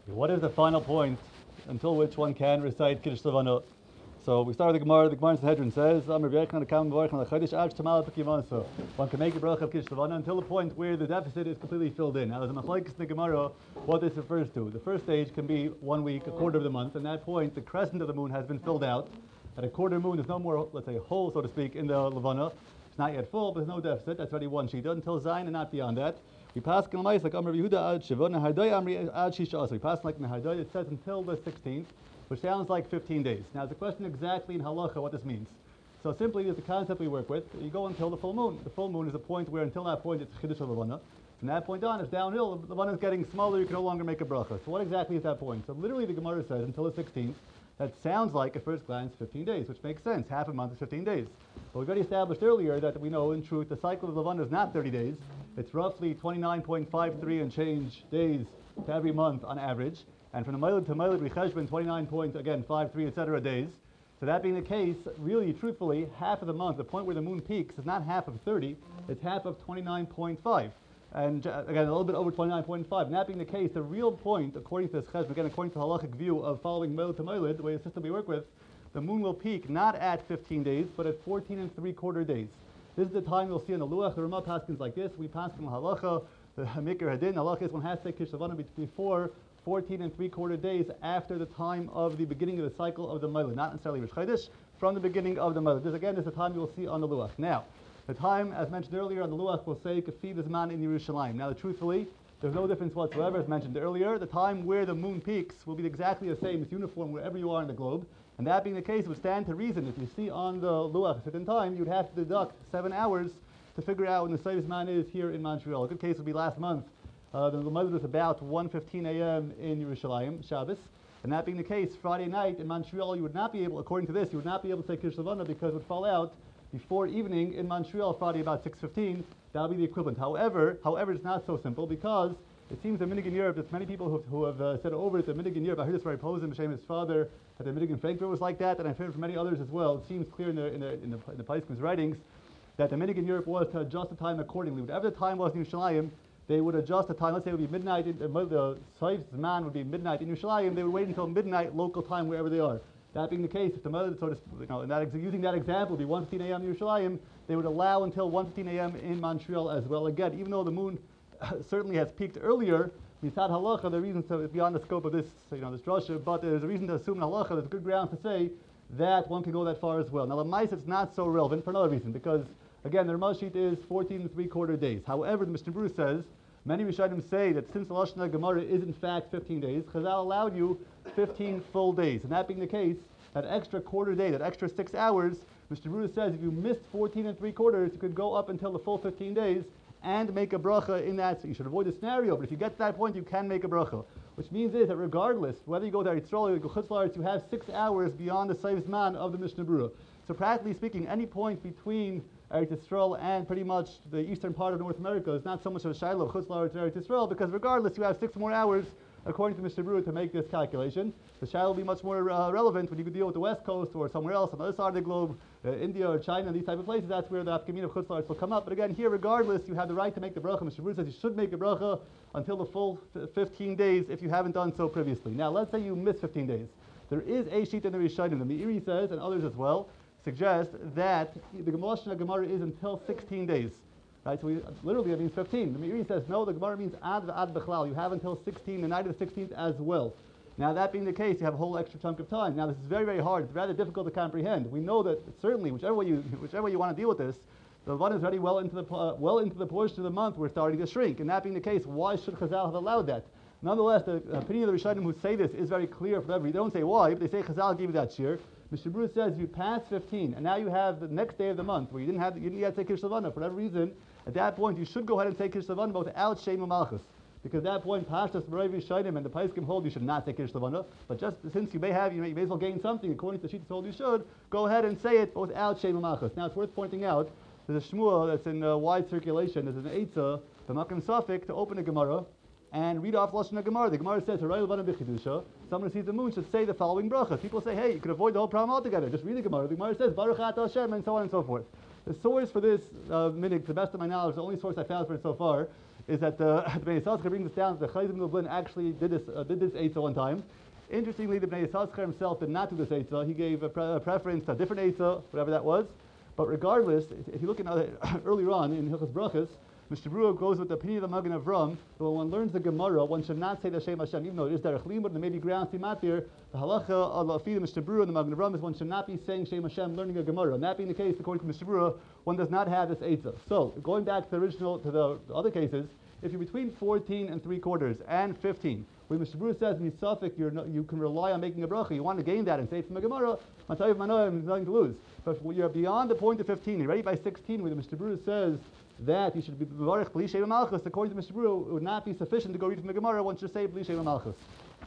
What is the final point until which one can recite Kiddush Levana? So we start with the Gemara. The Gemara in Sanhedrin says, one can make a bracha of Kiddush Levana until the point where the deficit is completely filled in. Now there's a machlokes in the Gemara what this refers to. The first stage can be 1 week, a quarter of the month, and at that point the crescent of the moon has been filled out. At a quarter moon, there's no more, let's say, hole, so to speak, in the Levana. It's not yet full, but there's no deficit. That's already one shita until Zayin and not beyond that. We pass like Amr Yehuda ad Shiva, Nahardai Amri ad Shisha. We pass like Nahardai, it says until the 16th, which sounds like 15 days. Now the question exactly in halacha what this means. So simply, there's the concept we work with. You go until the full moon. The full moon is a point where until that point it's Chiddush Levana. From that point on, it's downhill. The Levana is getting smaller. You can no longer make a bracha. So what exactly is that point? So literally, the Gemara says until the 16th. That sounds like, at first glance, 15 days, which makes sense. Half a month is 15 days. But we've already established earlier that we know, in truth, the cycle of Levana is not 30 days. It's roughly 29.53 and change days to every month on average. And from the Mailid to Mailid, we cheshbon 29.53, etc. days. So that being the case, really, truthfully, half of the month, the point where the moon peaks, is not half of 30, it's half of 29.5. And again, a little bit over 29.5. And that being the case, the real point, according to this cheshbon, again, according to the halachic view of following Mailid to Mailid, the way the system we work with, the moon will peak not at 15 days, but at 14 3/4 days. This is the time you'll see in the Luach, the Ramah paskins like this. We paskin halacha, the Hamikar Hadin, halacha is one has to take Kiddush Levana before 14 3/4 days after the time of the beginning of the cycle of the Mailid, not necessarily Rosh Chodesh, from the beginning of the Mailid. This again is the time you will see on the Luach. Now, the time, as mentioned earlier on the Luach, will say Kafi Bizman in Yerushalayim. Now, truthfully, there's no difference whatsoever, as mentioned earlier. The time where the moon peaks will be exactly the same, it's uniform wherever you are in the globe. And that being the case, it would stand to reason. If you see on the Luach a certain time, you'd have to deduct 7 hours to figure out when the Seif Zman is here in Montreal. A good case would be last month. The Mailid was about 1:15 a.m. in Yerushalayim, Shabbos. And that being the case, Friday night in Montreal, you would not be able, according to this, you would not be able to say Kiddush Levana because it would fall out before evening in Montreal, Friday about 6:15. That would be the equivalent. However, it's not so simple because it seems the minhag in Europe, there's many people who have said over it, the minhag in Europe, I heard this from Posen, B'Shem his father, that the minhag in Frankfurt was like that, and I've heard from many others as well. It seems clear in the Paiskin's writings that the minhag in Europe was to adjust the time accordingly. Whatever the time was in Yerushalayim, they would adjust the time. Let's say it would be midnight, the Seif Zman would be midnight in Yerushalayim, they would wait until midnight local time wherever they are. That being the case, if the Mailid, so to, using that example, would be 1:15 a.m. in Yerushalayim, they would allow until 1:15 a.m. in Montreal as well. Again, even though the moon certainly has peaked earlier, Misad halacha, the reason so beyond the scope of this, this drasha, but there's a reason to assume in halacha, there's good ground to say that one can go that far as well. Now, the Lamaisa, it's not so relevant for another reason, because again, the Ramah sheet is 14 3/4 days. However, the Mishnah Berurah says, many Rishonim say that since the Lashon Gemara is in fact 15 days, Chazal allowed you 15 full days. And that being the case, that extra quarter day, that extra 6 hours, Mishnah Berurah says if you missed 14 3/4, you could go up until the full 15 days and make a bracha in that. So you should avoid the scenario, but if you get to that point, you can make a bracha. Which means is that regardless, whether you go to Eretz Yisrael or you go Chutz La'aretz, you have 6 hours beyond the Seif Zman of the Mishnah Berurah. So practically speaking, any point between Eretz Yisrael and pretty much the eastern part of North America is not so much of a shiloh of Chutz La'aretz and Eretz Yisrael, because regardless, you have 6 more hours according to Mishnah Berurah to make this calculation. The shiloh will be much more relevant when you deal with the West Coast or somewhere else on the other side of the globe, India or China, these type of places. That's where the Afkamin of Chutz La'aretz will come up. But again, here, regardless, you have the right to make the bracha. Mishnah Berurah says you should make a bracha until the full 15 days if you haven't done so previously. Now, let's say you miss 15 days. There is a sheet in the Rishonim. The Meiri says, and others as well, suggest that the Gemara is until 16 days. Right, so literally that means 15. The Meiri says no, the Gemara means ad bechlal. You have until 16, the night of the 16th as well. Now that being the case, you have a whole extra chunk of time. Now this is very, very hard. It's rather difficult to comprehend. We know that certainly, whichever way you want to deal with this, the Levana is already well into the portion of the month we're starting to shrink. And that being the case, why should Chazal have allowed that? Nonetheless, the opinion of the Rishonim who say this is very clear for every. They don't say why, but they say Chazal gave you that shir. Mishnah Berurah says you pass 15, and now you have the next day of the month where you didn't yet take Kiddush Levana for whatever reason. At that point, you should go ahead and take Kiddush Levana without Shem Malchus, because at that point, Pashtas B'Rei Rishonim and the Paiskim hold you should not take Kiddush Levana. But just since you may as well gain something according to the sheet told you should, go ahead and say it without Shem Malchus. Now it's worth pointing out there's a shmua that's in wide circulation. There's an eitzah, the Makam Safik, to open a Gemara and read off Lashon Gemara. The Gemara says, someone who sees the moon should say the following bracha. People say, hey, you could avoid the whole problem altogether. Just read the Gemara. The Gemara says, Baruch Ata Hashem, and so on and so forth. The source for this minhag, to the best of my knowledge, the only source I found for it so far, is that the Bnei Yissaschar brings this down. The Chayzim Lublin actually did this Eitzah one time. Interestingly, the Bnei Yissaschar himself did not do this Eitzah. He gave a preference to a different Eitzah, whatever that was. But regardless, if you look at earlier on in Hilchos Brachos, Mr. Brewer goes with the opinion of the Magen Avram that when one learns the Gemara, one should not say the Shem Hashem, even though it is Derech Limud and there may be grounds to matir. The halacha of Mr. Brewer and the Magen Avram is one should not be saying Shem Hashem learning a Gemara. And that being the case, according to Mr. Brewer, one does not have this Eitzah. So, going back to the other cases, if you're between 14 and 3/4 and 15, when Mr. Brewer says in Yisafik you can rely on making a bracha, you want to gain that and say it from a Gemara, Matayev Manoim is nothing to lose. But when you're beyond the point of 15, you're ready by 16, when Mr. Brewer says that you should be B'varech B'li Shem Malchus, according to Mr. Brewer, it would not be sufficient to go read from the Gemara, one should say B'li Shem Malchus.